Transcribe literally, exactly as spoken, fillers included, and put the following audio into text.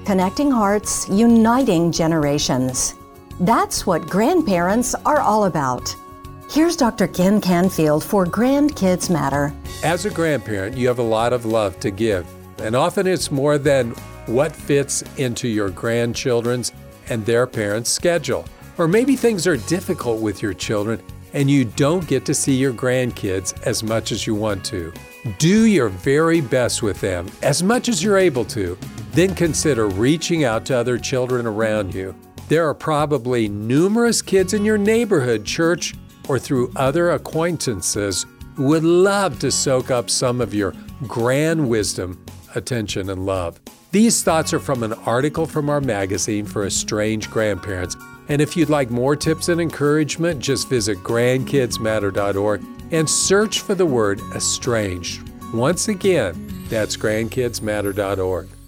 Connecting hearts, uniting generations. That's what grandparents are all about. Here's Doctor Ken Canfield for Grandkids Matter. As a grandparent, you have a lot of love to give, and often it's more than what fits into your grandchildren's and their parents' schedule. Or maybe things are difficult with your children and you don't get to see your grandkids as much as you want to. Do your very best with them as much as you're able to. Then consider reaching out to other children around you. There are probably numerous kids in your neighborhood, church, or through other acquaintances who would love to soak up some of your grand wisdom, attention, and love. These thoughts are from an article from our magazine for estranged grandparents. And if you'd like more tips and encouragement, just visit grandkids matter dot org and search for the word estranged. Once again, that's grandkids matter dot org.